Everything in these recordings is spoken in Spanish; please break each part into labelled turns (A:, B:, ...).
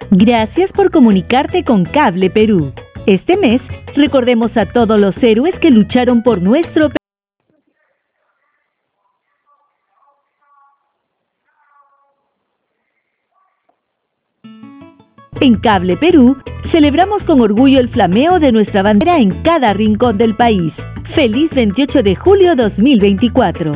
A: Gracias por comunicarte con Cable Perú. Este mes, recordemos a todos los héroes que lucharon por nuestro Perú. En Cable Perú, celebramos con orgullo el flameo de nuestra bandera en cada rincón del país. ¡Feliz 28 de julio 2024!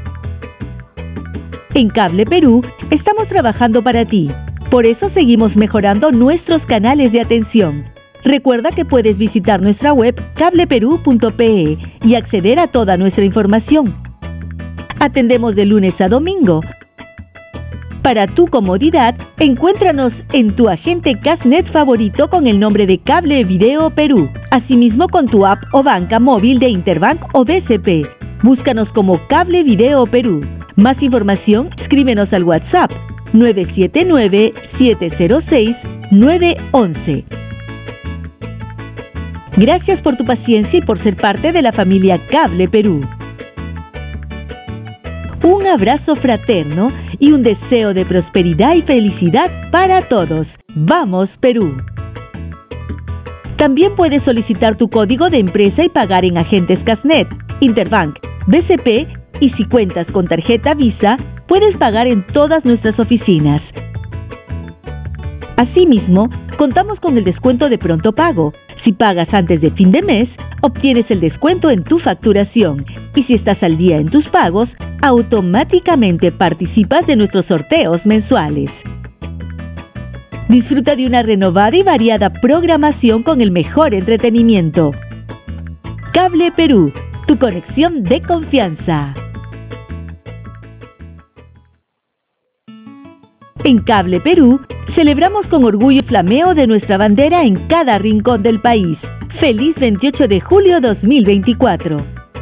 A: En Cable Perú, estamos trabajando para ti. Por eso seguimos mejorando nuestros canales de atención. Recuerda que puedes visitar nuestra web cableperú.pe y acceder a toda nuestra información. Atendemos de lunes a domingo. Para tu comodidad, encuéntranos en tu agente Cashnet favorito con el nombre de Cable Video Perú, asimismo con tu app o banca móvil de Interbank o BCP. Búscanos como Cable Video Perú. Más información, escríbenos al WhatsApp 979-706-911. Gracias por tu paciencia y por ser parte de la familia Cable Perú. Un abrazo fraterno y un deseo de prosperidad y felicidad para todos. ¡Vamos, Perú! También puedes solicitar tu código de empresa y pagar en agentes Cashnet, Interbank, BCP y si cuentas con tarjeta Visa, puedes pagar en todas nuestras oficinas. Asimismo, contamos con el descuento de pronto pago. Si pagas antes de fin de mes, obtienes el descuento en tu facturación. Y si estás al día en tus pagos, automáticamente participas de nuestros sorteos mensuales. Disfruta de una renovada y variada programación con el mejor entretenimiento. Cable Perú, tu conexión de confianza. En Cable Perú, celebramos con orgullo el flameo de nuestra bandera en cada rincón del país. ¡Feliz 28 de julio 2024!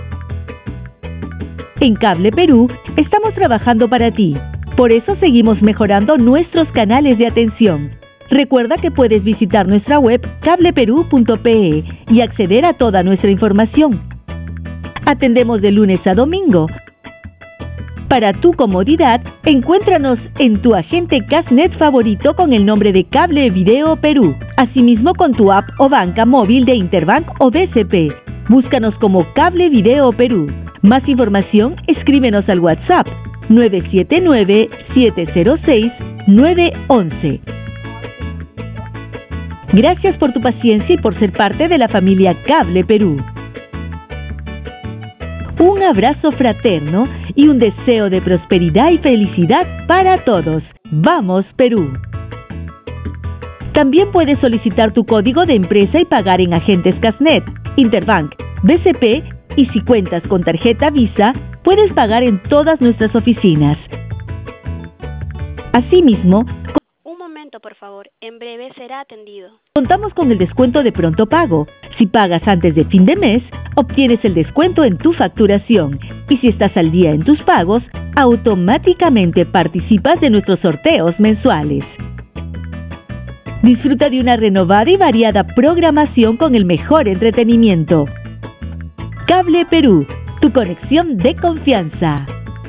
A: En Cable Perú, estamos trabajando para ti. Por eso seguimos mejorando nuestros canales de atención. Recuerda que puedes visitar nuestra web cableperú.pe y acceder a toda nuestra información. Atendemos de lunes a domingo. Para tu comodidad, encuéntranos en tu agente Cashnet favorito con el nombre de Cable Video Perú, asimismo con tu app o banca móvil de Interbank o BCP. Búscanos como Cable Video Perú. Más información, escríbenos al WhatsApp 979-706-911. Gracias por tu paciencia y por ser parte de la familia Cable Perú. Un abrazo fraterno y un deseo de prosperidad y felicidad para todos. ¡Vamos, Perú! También puedes solicitar tu código de empresa y pagar en agentes Cashnet, Interbank, BCP y si cuentas con tarjeta Visa, puedes pagar en todas nuestras oficinas. Asimismo,
B: un momento, por favor. En breve será atendido.
A: Contamos con el descuento de pronto pago. Si pagas antes de fin de mes, obtienes el descuento en tu facturación. Y si estás al día en tus pagos, automáticamente participas de nuestros sorteos mensuales. Disfruta de una renovada y variada programación con el mejor entretenimiento. Cable Perú, tu conexión de confianza.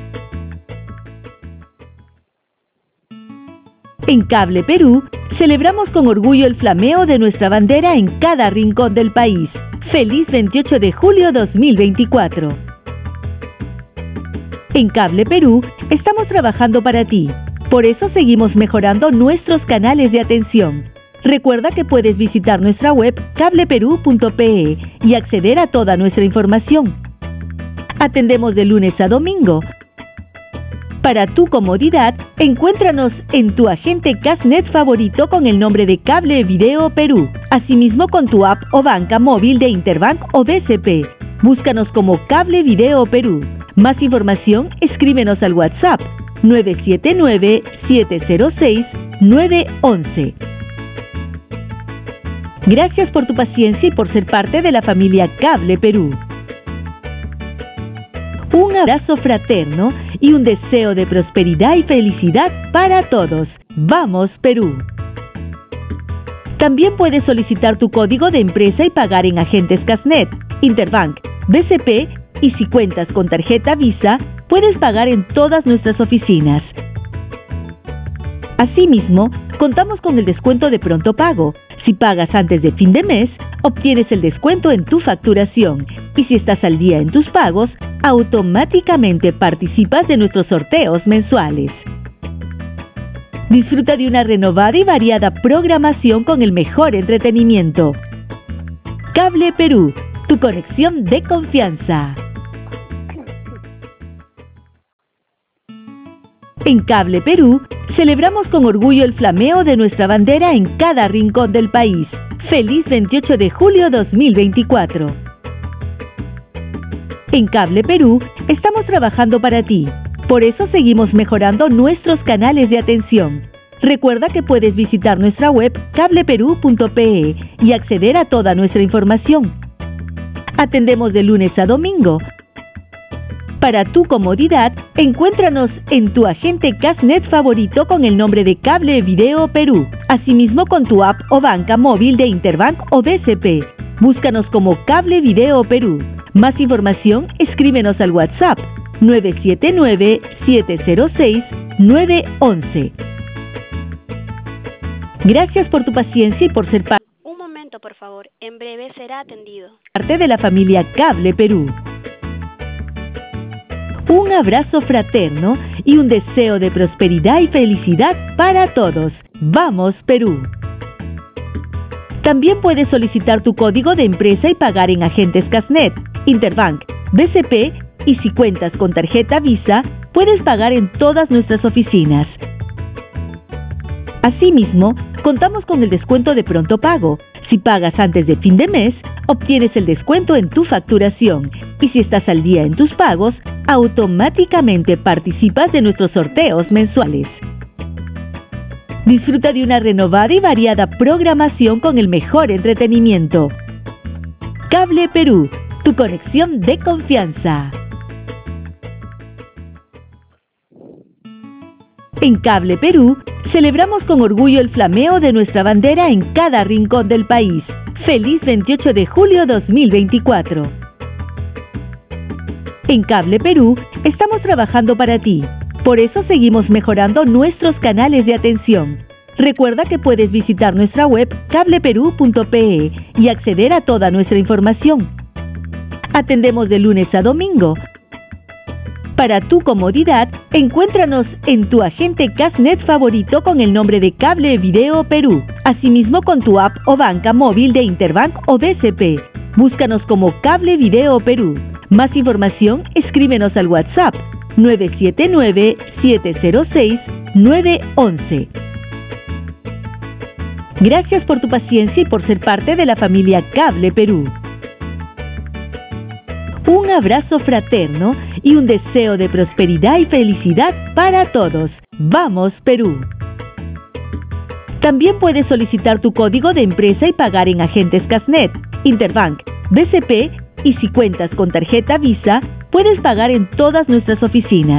A: En Cable Perú, celebramos con orgullo el flameo de nuestra bandera en cada rincón del país. ¡Feliz 28 de julio 2024! En Cable Perú, estamos trabajando para ti. Por eso seguimos mejorando nuestros canales de atención. Recuerda que puedes visitar nuestra web cableperú.pe y acceder a toda nuestra información. Atendemos de lunes a domingo. Para tu comodidad, encuéntranos en tu agente Cashnet favorito con el nombre de Cable Video Perú, asimismo con tu app o banca móvil de Interbank o BCP. Búscanos como Cable Video Perú. Más información, escríbenos al WhatsApp 979-706-911. Gracias por tu paciencia y por ser parte de la familia Cable Perú. Un abrazo fraterno y un deseo de prosperidad y felicidad para todos. ¡Vamos, Perú! También puedes solicitar tu código de empresa y pagar en agentes Cashnet, Interbank, BCP y si cuentas con tarjeta Visa, puedes pagar en todas nuestras oficinas. Asimismo, contamos con el descuento de pronto pago. Si pagas antes de fin de mes, obtienes el descuento en tu facturación. Y si estás al día en tus pagos, automáticamente participas de nuestros sorteos mensuales. Disfruta de una renovada y variada programación con el mejor entretenimiento. Cable Perú, tu conexión de confianza. En Cable Perú, celebramos con orgullo el flameo de nuestra bandera en cada rincón del país. ¡Feliz 28 de julio 2024! En Cable Perú, estamos trabajando para ti. Por eso seguimos mejorando nuestros canales de atención. Recuerda que puedes visitar nuestra web cableperú.pe y acceder a toda nuestra información. Atendemos de lunes a domingo. Para tu comodidad, encuéntranos en tu agente Casnet favorito con el nombre de Cable Video Perú. Asimismo con tu app o banca móvil de Interbank o BCP. Búscanos como Cable Video Perú. Más información, escríbenos al WhatsApp 979-706-911. Gracias por tu paciencia y por ser parte
B: Un momento, por favor. En breve será atendido.
A: de la familia Cable Perú. Un abrazo fraterno y un deseo de prosperidad y felicidad para todos. ¡Vamos, Perú! También puedes solicitar tu código de empresa y pagar en agentes Casnet, Interbank, BCP y si cuentas con tarjeta Visa, puedes pagar en todas nuestras oficinas. Asimismo, contamos con el descuento de pronto pago. Si pagas antes de fin de mes, obtienes el descuento en tu facturación. Y si estás al día en tus pagos, automáticamente participas de nuestros sorteos mensuales. Disfruta de una renovada y variada programación con el mejor entretenimiento. Cable Perú, tu conexión de confianza. En Cable Perú, celebramos con orgullo el flameo de nuestra bandera en cada rincón del país. ¡Feliz 28 de julio 2024! En Cable Perú, estamos trabajando para ti. Por eso seguimos mejorando nuestros canales de atención. Recuerda que puedes visitar nuestra web cableperú.pe y acceder a toda nuestra información. Atendemos de lunes a domingo. Para tu comodidad, encuéntranos en tu agente Casnet favorito con el nombre de Cable Video Perú. Asimismo con tu app o banca móvil de Interbank o BCP. Búscanos como Cable Video Perú. Más información, escríbenos al WhatsApp 979-706-911. Gracias por tu paciencia y por ser parte de la familia Cable Perú. Un abrazo fraterno y un deseo de prosperidad y felicidad para todos. ¡Vamos, Perú! También puedes solicitar tu código de empresa y pagar en agentes Casnet, Interbank, BCP y si cuentas con tarjeta Visa, puedes pagar en todas nuestras oficinas.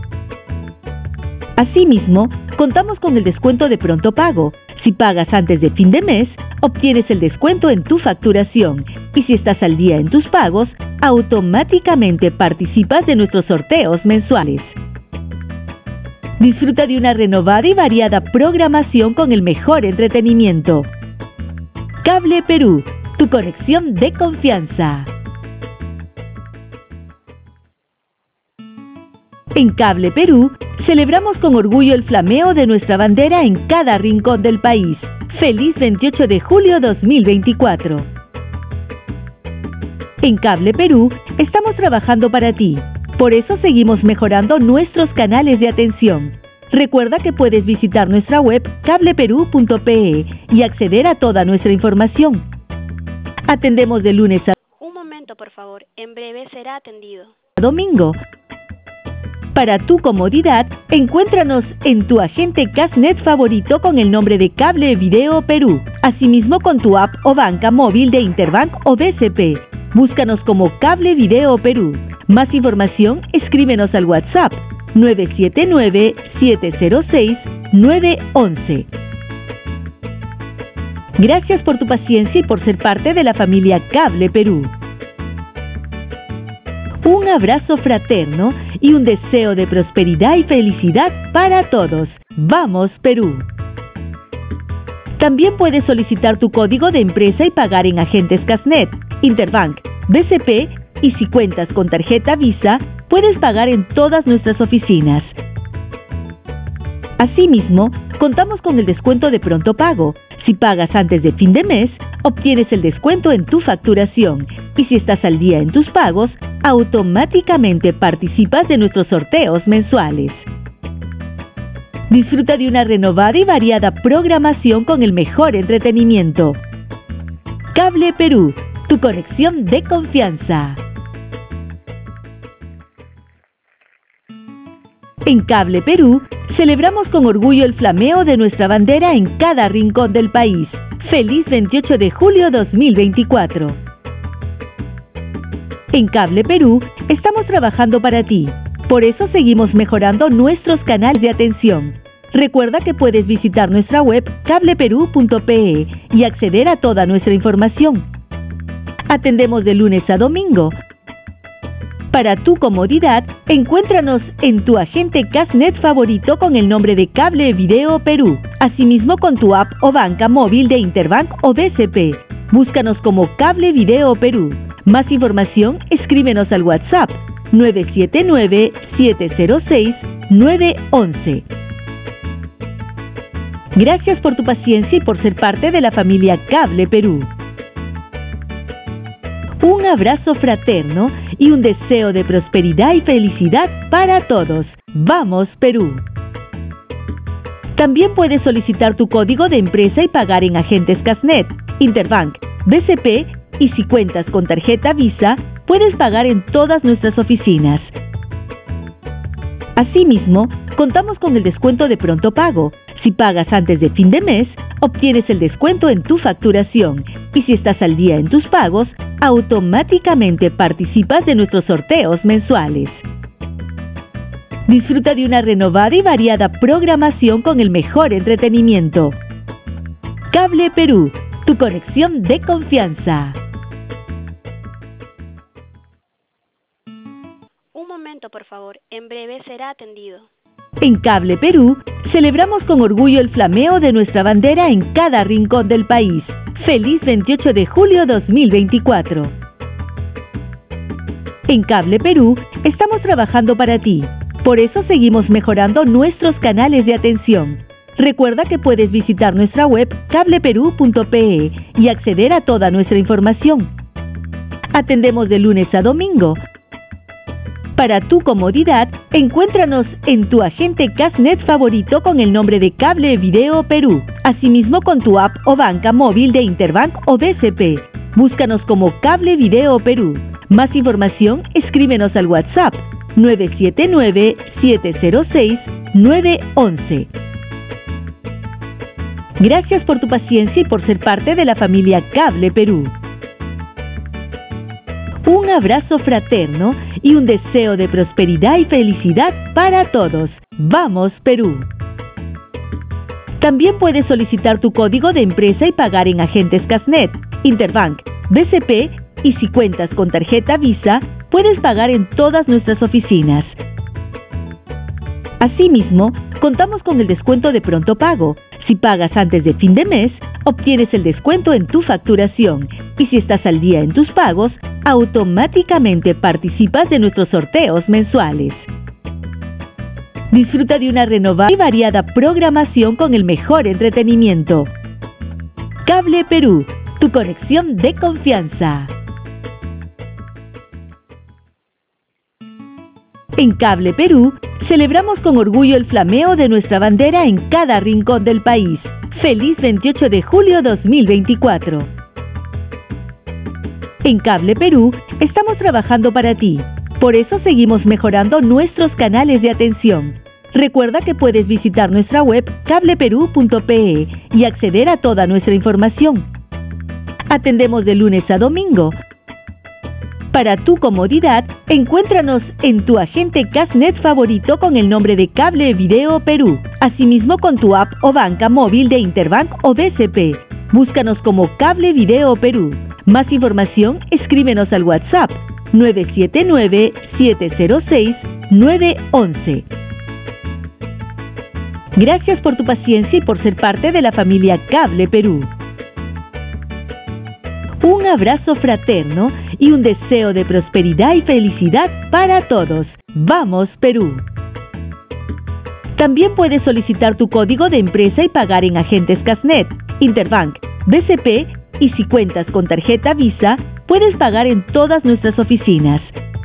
A: Asimismo, contamos con el descuento de pronto pago. Si pagas antes de fin de mes, obtienes el descuento en tu facturación. Y si estás al día en tus pagos, automáticamente participas de nuestros sorteos mensuales. Disfruta de una renovada y variada programación con el mejor entretenimiento. Cable Perú, tu conexión de confianza. En Cable Perú, celebramos con orgullo el flameo de nuestra bandera en cada rincón del país. ¡Feliz 28 de julio 2024! En Cable Perú, estamos trabajando para ti. Por eso seguimos mejorando nuestros canales de atención. Recuerda que puedes visitar nuestra web cableperú.pe y acceder a toda nuestra información. Atendemos de lunes a
B: Un momento, por favor. En breve será atendido.
A: domingo. Para tu comodidad, encuéntranos en tu agente Casnet favorito con el nombre de Cable Video Perú. Asimismo con tu app o banca móvil de Interbank o BCP. Búscanos como Cable Video Perú. Más información, escríbenos al WhatsApp 979-706-911. Gracias por tu paciencia y por ser parte de la familia Cable Perú. Un abrazo fraterno y un deseo de prosperidad y felicidad para todos. ¡Vamos, Perú! También puedes solicitar tu código de empresa y pagar en agentes Casnet, Interbank, BCP, y si cuentas con tarjeta Visa, puedes pagar en todas nuestras oficinas. Asimismo, contamos con el descuento de pronto pago. Si pagas antes de fin de mes, obtienes el descuento en tu facturación. Y si estás al día en tus pagos, automáticamente participas de nuestros sorteos mensuales. Disfruta de una renovada y variada programación con el mejor entretenimiento. Cable Perú, tu conexión de confianza. En Cable Perú, celebramos con orgullo el flameo de nuestra bandera en cada rincón del país. ¡Feliz 28 de julio 2024! En Cable Perú, estamos trabajando para ti. Por eso seguimos mejorando nuestros canales de atención. Recuerda que puedes visitar nuestra web cableperú.pe y acceder a toda nuestra información. Atendemos de lunes a domingo. Para tu comodidad, encuéntranos en tu agente Casnet favorito con el nombre de Cable Video Perú. Asimismo con tu app o banca móvil de Interbank o BCP. Búscanos como Cable Video Perú. Más información, escríbenos al WhatsApp 979-706-911. Gracias por tu paciencia y por ser parte de la familia Cable Perú. Un abrazo fraterno y un deseo de prosperidad y felicidad para todos. ¡Vamos, Perú! También puedes solicitar tu código de empresa y pagar en agentes Casnet, Interbank, BCP, y si cuentas con tarjeta Visa, puedes pagar en todas nuestras oficinas. Asimismo, contamos con el descuento de pronto pago. Si pagas antes de fin de mes, obtienes el descuento en tu facturación. Y si estás al día en tus pagos, automáticamente participas de nuestros sorteos mensuales. Disfruta de una renovada y variada programación con el mejor entretenimiento. Cable Perú, tu conexión de confianza.
B: Un momento, por favor. En breve será atendido.
A: En Cable Perú, celebramos con orgullo el flameo de nuestra bandera en cada rincón del país. ¡Feliz 28 de julio 2024! En Cable Perú, estamos trabajando para ti. Por eso seguimos mejorando nuestros canales de atención. Recuerda que puedes visitar nuestra web cableperú.pe y acceder a toda nuestra información. Atendemos de lunes a domingo. Para tu comodidad, encuéntranos en tu agente Casnet favorito con el nombre de Cable Video Perú. Asimismo con tu app o banca móvil de Interbank o BCP. Búscanos como Cable Video Perú. Más información, escríbenos al WhatsApp 979-706-911. Gracias por tu paciencia y por ser parte de la familia Cable Perú. Un abrazo fraterno y un deseo de prosperidad y felicidad para todos. ¡Vamos, Perú! También puedes solicitar tu código de empresa y pagar en agentes Casnet, Interbank, BCP, y si cuentas con tarjeta Visa, puedes pagar en todas nuestras oficinas. Asimismo, contamos con el descuento de pronto pago. Si pagas antes de fin de mes, obtienes el descuento en tu facturación. Y si estás al día en tus pagos, automáticamente participas de nuestros sorteos mensuales. Disfruta de una renovada y variada programación con el mejor entretenimiento. Cable Perú, tu conexión de confianza. En Cable Perú, celebramos con orgullo el flameo de nuestra bandera en cada rincón del país. ¡Feliz 28 de julio 2024! En Cable Perú, estamos trabajando para ti. Por eso seguimos mejorando nuestros canales de atención. Recuerda que puedes visitar nuestra web cableperú.pe y acceder a toda nuestra información. Atendemos de lunes a domingo. Para tu comodidad, encuéntranos en tu agente Casnet favorito con el nombre de Cable Video Perú. Asimismo con tu app o banca móvil de Interbank o BCP. Búscanos como Cable Video Perú. Más información, escríbenos al WhatsApp 979-706-911. Gracias por tu paciencia y por ser parte de la familia Cable Perú. Un abrazo fraterno y un deseo de prosperidad y felicidad para todos. ¡Vamos, Perú! También puedes solicitar tu código de empresa y pagar en agentes Casnet, Interbank, BCP y si cuentas con tarjeta Visa, puedes pagar en todas nuestras oficinas.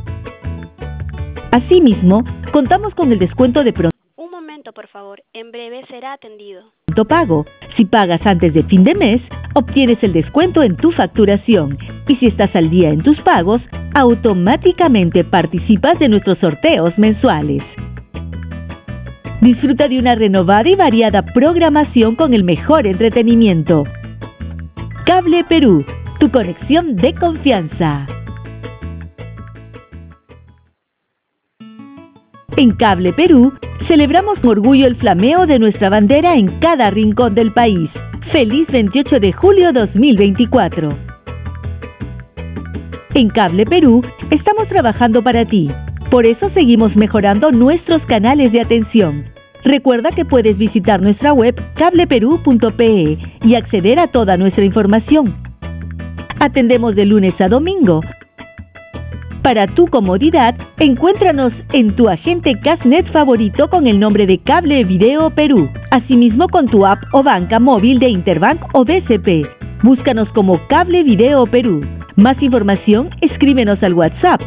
A: Asimismo, contamos con el descuento de pronto
B: por favor, en breve será atendido.
A: Pago. Si pagas antes de fin de mes, obtienes el descuento en tu facturación. Y si estás al día en tus pagos, automáticamente participas de nuestros sorteos mensuales. Disfruta de una renovada y variada programación con el mejor entretenimiento. Cable Perú, tu conexión de confianza. En Cable Perú, celebramos con orgullo el flameo de nuestra bandera en cada rincón del país. ¡Feliz 28 de julio 2024! En Cable Perú, estamos trabajando para ti. Por eso seguimos mejorando nuestros canales de atención. Recuerda que puedes visitar nuestra web cableperú.pe y acceder a toda nuestra información. Atendemos de lunes a domingo. Para tu comodidad, encuéntranos en tu agente Casnet favorito con el nombre de Cable Video Perú, asimismo con tu app o banca móvil de Interbank o BCP. Búscanos como Cable Video Perú. Más información, escríbenos al WhatsApp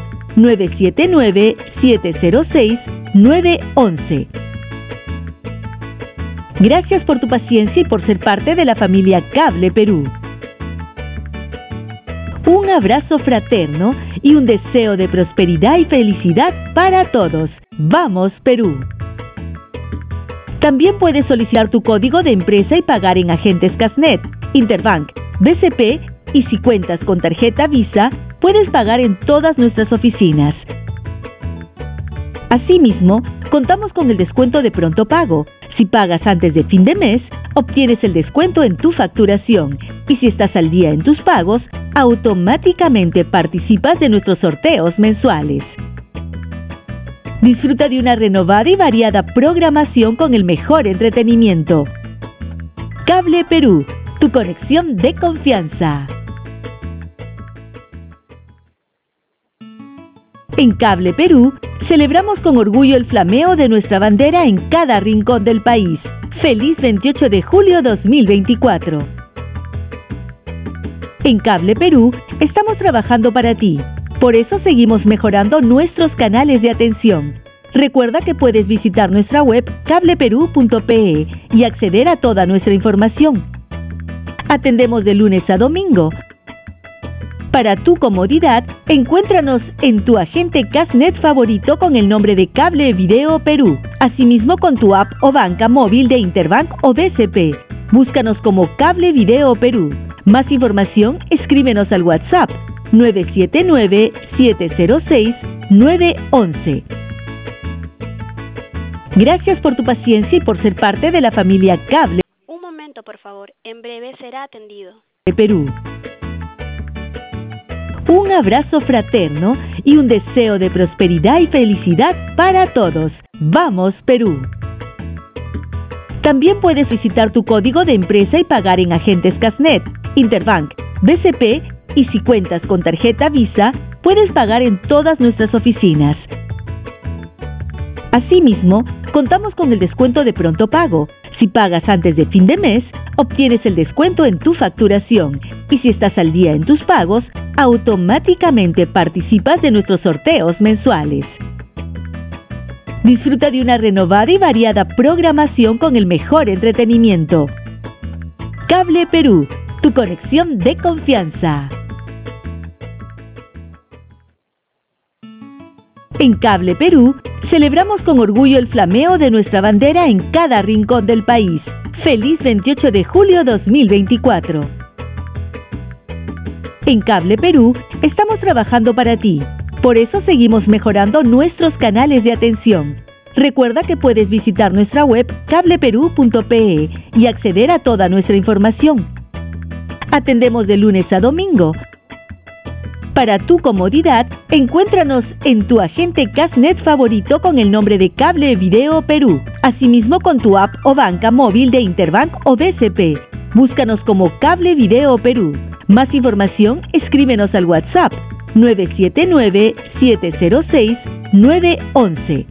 A: 979-706-911. Gracias por tu paciencia y por ser parte de la familia Cable Perú. Un abrazo fraterno y un deseo de prosperidad y felicidad para todos. ¡Vamos, Perú! También puedes solicitar tu código de empresa y pagar en agentes Casnet, Interbank, BCP y si cuentas con tarjeta Visa, puedes pagar en todas nuestras oficinas. Asimismo, contamos con el descuento de pronto pago. Si pagas antes de fin de mes, obtienes el descuento en tu facturación. Y si estás al día en tus pagos, automáticamente participas de nuestros sorteos mensuales. Disfruta de una renovada y variada programación con el mejor entretenimiento. Cable Perú, tu conexión de confianza. En Cable Perú, celebramos con orgullo el flameo de nuestra bandera en cada rincón del país. ¡Feliz 28 de julio 2024! En Cable Perú, estamos trabajando para ti. Por eso seguimos mejorando nuestros canales de atención. Recuerda que puedes visitar nuestra web cableperú.pe y acceder a toda nuestra información. Atendemos de lunes a domingo. Para tu comodidad, encuéntranos en tu agente Casnet favorito con el nombre de Cable Video Perú, asimismo con tu app o banca móvil de Interbank o BCP. Búscanos como Cable Video Perú. Más información, escríbenos al WhatsApp 979-706-911. Gracias por tu paciencia y por ser parte de la familia Cable.
B: Un momento, por favor. En breve será atendido.
A: Perú. Un abrazo fraterno y un deseo de prosperidad y felicidad para todos. ¡Vamos, Perú! También puedes visitar tu código de empresa y pagar en agentes Casnet, Interbank, BCP y si cuentas con tarjeta Visa, puedes pagar en todas nuestras oficinas. Asimismo, contamos con el descuento de pronto pago. Si pagas antes de fin de mes, obtienes el descuento en tu facturación. Y si estás al día en tus pagos, automáticamente participas de nuestros sorteos mensuales. Disfruta de una renovada y variada programación con el mejor entretenimiento. Cable Perú, tu conexión de confianza. En Cable Perú, celebramos con orgullo el flameo de nuestra bandera en cada rincón del país. ¡Feliz 28 de julio 2024! En Cable Perú, estamos trabajando para ti. Por eso seguimos mejorando nuestros canales de atención. Recuerda que puedes visitar nuestra web cableperú.pe y acceder a toda nuestra información. Atendemos de lunes a domingo. Para tu comodidad, encuéntranos en tu agente Cashnet favorito con el nombre de Cable Video Perú. Asimismo con tu app o banca móvil de Interbank o BCP. Búscanos como Cable Video Perú. Más información, escríbenos al WhatsApp 979-706-911.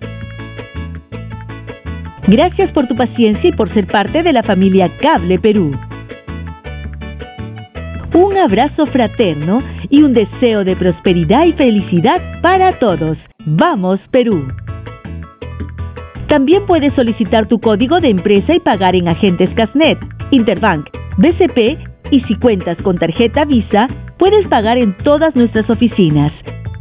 A: Gracias por tu paciencia y por ser parte de la familia Cable Perú. Un abrazo fraterno y un deseo de prosperidad y felicidad para todos. ¡Vamos, Perú! También puedes solicitar tu código de empresa y pagar en agentes Cashnet, Interbank, BCP y si cuentas con tarjeta Visa, puedes pagar en todas nuestras oficinas.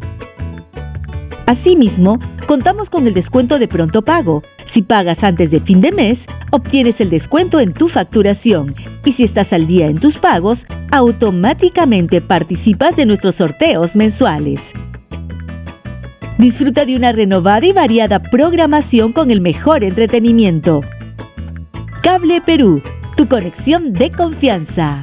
A: Asimismo, contamos con el descuento de pronto pago. Si pagas antes de fin de mes, obtienes el descuento en tu facturación. Y si estás al día en tus pagos, automáticamente participas de nuestros sorteos mensuales. Disfruta de una renovada y variada programación con el mejor entretenimiento. Cable Perú, tu conexión de confianza.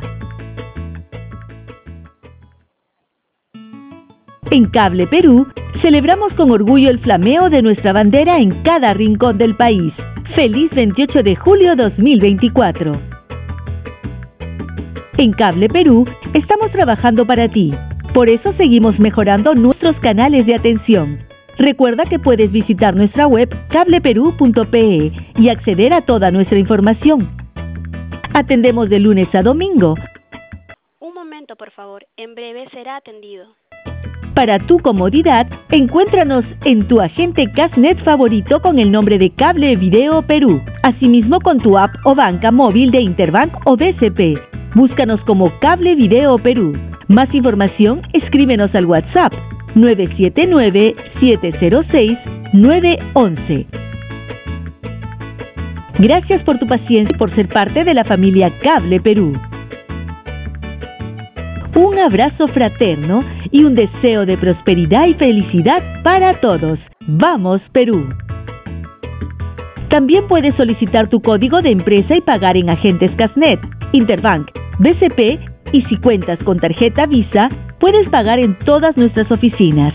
A: En Cable Perú, celebramos con orgullo el flameo de nuestra bandera en cada rincón del país. ¡Feliz 28 de julio 2024! En Cable Perú, estamos trabajando para ti. Por eso seguimos mejorando nuestros canales de atención. Recuerda que puedes visitar nuestra web cableperú.pe y acceder a toda nuestra información. Atendemos de lunes a domingo.
B: Un momento, por favor. En breve será atendido.
A: Para tu comodidad, encuéntranos en tu agente Cashnet favorito con el nombre de Cable Video Perú. Asimismo con tu app o banca móvil de Interbank o BCP. Búscanos como Cable Video Perú. Más información, escríbenos al WhatsApp 979-706-911. Gracias por tu paciencia y por ser parte de la familia Cable Perú. Un abrazo fraterno y un deseo de prosperidad y felicidad para todos. ¡Vamos, Perú! También puedes solicitar tu código de empresa y pagar en agentes Cashnet, Interbank, BCP y si cuentas con tarjeta Visa, puedes pagar en todas nuestras oficinas.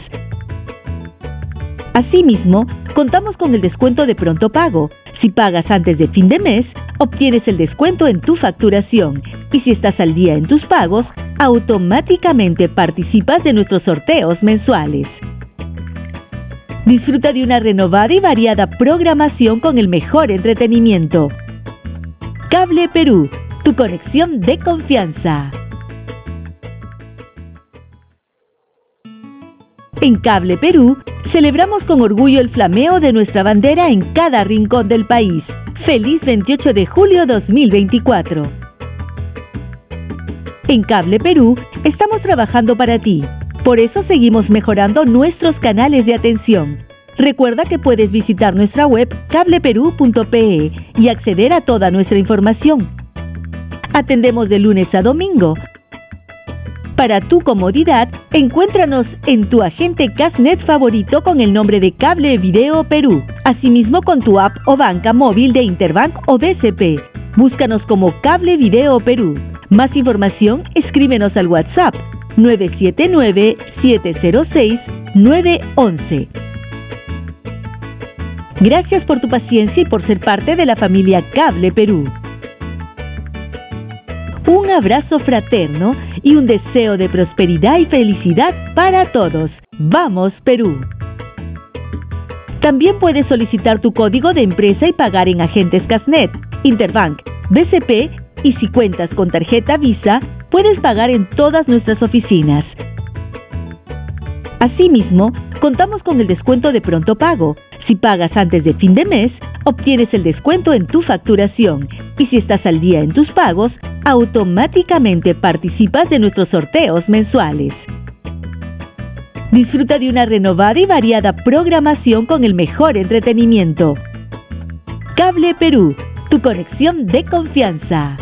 A: Asimismo, contamos con el descuento de pronto pago. Si pagas antes de fin de mes, obtienes el descuento en tu facturación. Y si estás al día en tus pagos, automáticamente participas de nuestros sorteos mensuales. Disfruta de una renovada y variada programación con el mejor entretenimiento. Cable Perú, tu conexión de confianza. En Cable Perú, celebramos con orgullo el flameo de nuestra bandera en cada rincón del país. ¡Feliz 28 de julio 2024! En Cable Perú, estamos trabajando para ti. Por eso seguimos mejorando nuestros canales de atención. Recuerda que puedes visitar nuestra web cableperú.pe y acceder a toda nuestra información. Atendemos de lunes a domingo. Para tu comodidad, encuéntranos en tu agente Cashnet favorito con el nombre de Cable Video Perú. Asimismo con tu app o banca móvil de Interbank o BCP. Búscanos como Cable Video Perú. Más información, escríbenos al WhatsApp 979-706-911. Gracias por tu paciencia y por ser parte de la familia Cable Perú. Un abrazo fraterno y un deseo de prosperidad y felicidad para todos. ¡Vamos, Perú! También puedes solicitar tu código de empresa y pagar en agentes Cashnet, Interbank, BCP y si cuentas con tarjeta Visa, puedes pagar en todas nuestras oficinas. Asimismo, contamos con el descuento de pronto pago. Si pagas antes de fin de mes, obtienes el descuento en tu facturación. Y si estás al día en tus pagos, automáticamente participas de nuestros sorteos mensuales. Disfruta de una renovada y variada programación con el mejor entretenimiento. Cable Perú, tu conexión de confianza.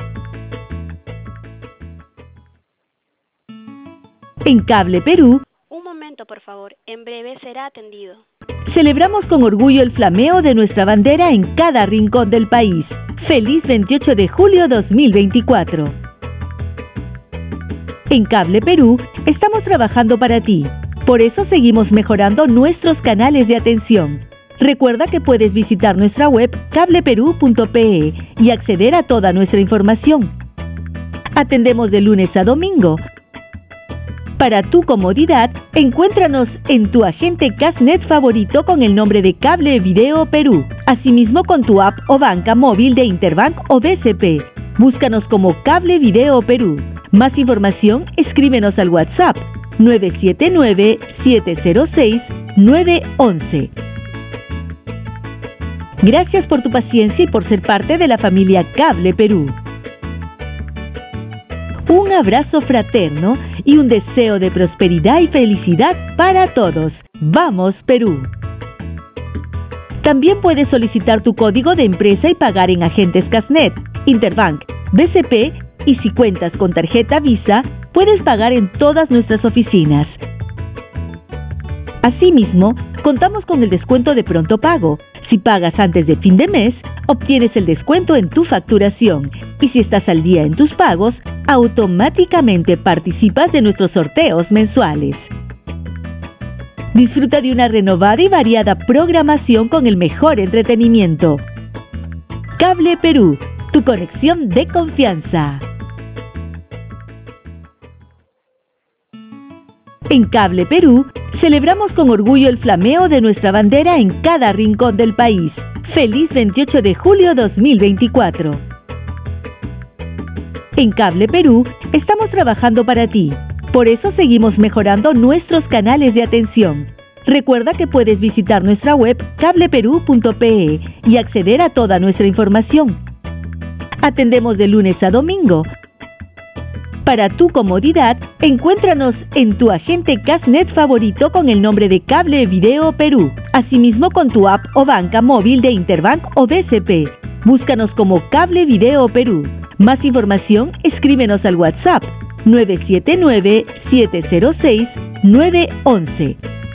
A: En Cable Perú,
B: Un momento, por favor. En breve será atendido.
A: celebramos con orgullo el flameo de nuestra bandera en cada rincón del país. ¡Feliz 28 de julio 2024! En Cable Perú estamos trabajando para ti. Por eso seguimos mejorando nuestros canales de atención. Recuerda que puedes visitar nuestra web cableperú.pe y acceder a toda nuestra información. Atendemos de lunes a domingo. Para tu comodidad, encuéntranos en tu agente Cashnet favorito con el nombre de Cable Video Perú. Asimismo con tu app o banca móvil de Interbank o BCP. Búscanos como Cable Video Perú. Más información, escríbenos al WhatsApp 979-706-911. Gracias por tu paciencia y por ser parte de la familia Cable Perú. Un abrazo fraterno y un deseo de prosperidad y felicidad para todos. ¡Vamos, Perú! También puedes solicitar tu código de empresa y pagar en agentes Cashnet, Interbank, BCP y si cuentas con tarjeta Visa, puedes pagar en todas nuestras oficinas. Asimismo, contamos con el descuento de pronto pago. Si pagas antes de fin de mes, obtienes el descuento en tu facturación. Y si estás al día en tus pagos, automáticamente participas de nuestros sorteos mensuales. Disfruta de una renovada y variada programación con el mejor entretenimiento. Cable Perú, tu conexión de confianza. En Cable Perú, celebramos con orgullo el flameo de nuestra bandera en cada rincón del país. ¡Feliz 28 de julio 2024! En Cable Perú, estamos trabajando para ti. Por eso seguimos mejorando nuestros canales de atención. Recuerda que puedes visitar nuestra web cableperú.pe y acceder a toda nuestra información. Atendemos de lunes a domingo. Para tu comodidad, encuéntranos en tu agente Cashnet favorito con el nombre de Cable Video Perú. Asimismo con tu app o banca móvil de Interbank o BCP. Búscanos como Cable Video Perú. Más información, escríbenos al WhatsApp 979-706-911.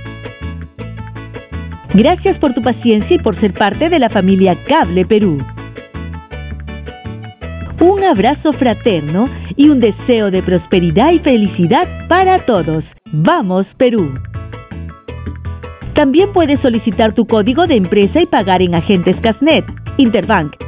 A: Gracias por tu paciencia y por ser parte de la familia Cable Perú. Un abrazo fraterno y un deseo de prosperidad y felicidad para todos. ¡Vamos, Perú! También puedes solicitar tu código de empresa y pagar en agentes Cashnet, Interbank,